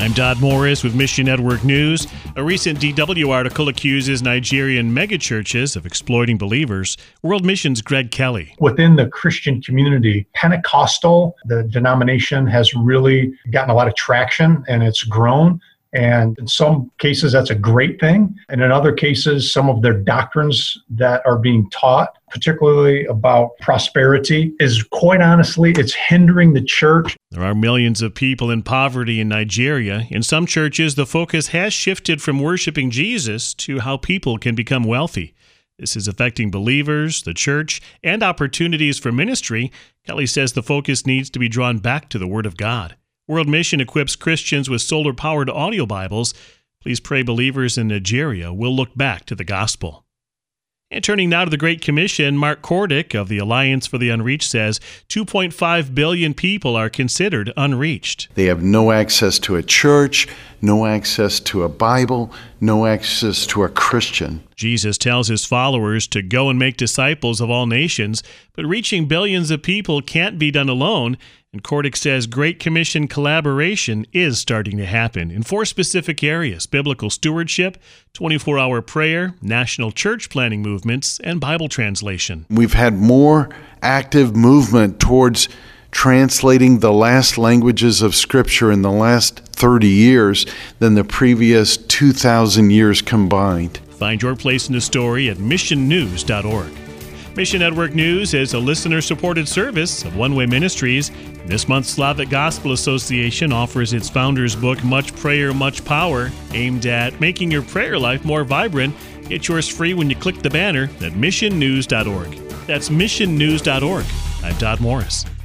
I'm Dodd Morris with Mission Network News. A recent DW article accuses Nigerian megachurches of exploiting believers. World Mission's Greg Kelly. Within the Christian community, Pentecostal, the denomination, has really gotten a lot of traction and it's grown. And in some cases, that's a great thing. And in other cases, some of their doctrines that are being taught, particularly about prosperity, is quite honestly, it's hindering the church. There are millions of people in poverty in Nigeria. In some churches, the focus has shifted from worshiping Jesus to how people can become wealthy. This is affecting believers, the church, and opportunities for ministry. Kelly says the focus needs to be drawn back to the Word of God. World Mission equips Christians with solar-powered audio Bibles. Please pray believers in Nigeria will look back to the gospel. And turning now to the Great Commission, Mark Kordick of the Alliance for the Unreached says 2.5 billion people are considered unreached. They have no access to a church, no access to a Bible, no access to a Christian. Jesus tells his followers to go and make disciples of all nations, but reaching billions of people can't be done alone. And Kordick says Great Commission collaboration is starting to happen in 4 specific areas: biblical stewardship, 24-hour prayer, national church planning movements, and Bible translation. We've had more active movement towards translating the last languages of Scripture in the last 30 years than the previous 2,000 years combined. Find your place in the story at missionnews.org. Mission Network News is a listener-supported service of One Way Ministries. This month's Slavic Gospel Association offers its founder's book, Much Prayer, Much Power, aimed at making your prayer life more vibrant. Get yours free when you click the banner at missionnews.org. That's missionnews.org. I'm Dodd Morris.